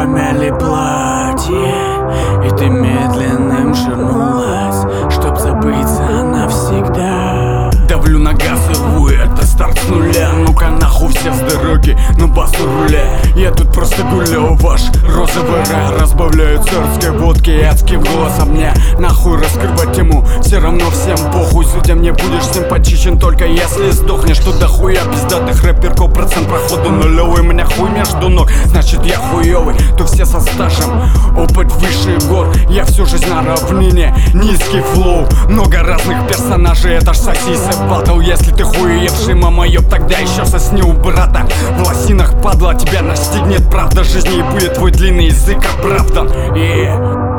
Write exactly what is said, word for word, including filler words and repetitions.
помяли платье, и ты медленным ширнулась, чтоб забыться навсегда. Давлю на газ и рву, это старт с нуля. Ну-ка нахуй все с дороги, на басу руля. Я тут просто гуляю, ваш розовый рай. Разбавляю царской водки и адским голосом мне нахуй раскрывать тему. Все равно всем похуй, судя мне будешь симпатичен только если сдохнешь. Что дохуя пиздатых рэперков, процент прохода нулевой. У меня хуй между ног, значит я хуёвый. То все со стажем, опыт выше гор. Я всю жизнь на равнине, низкий флоу. Много разных персонажей, это ж сосисы батл. Если ты хуевший, мама, ёб, тогда еще сосни у брата. В лосинах, падла, тебя настигнет правда жизни, и будет твой длинный язык оправдан. И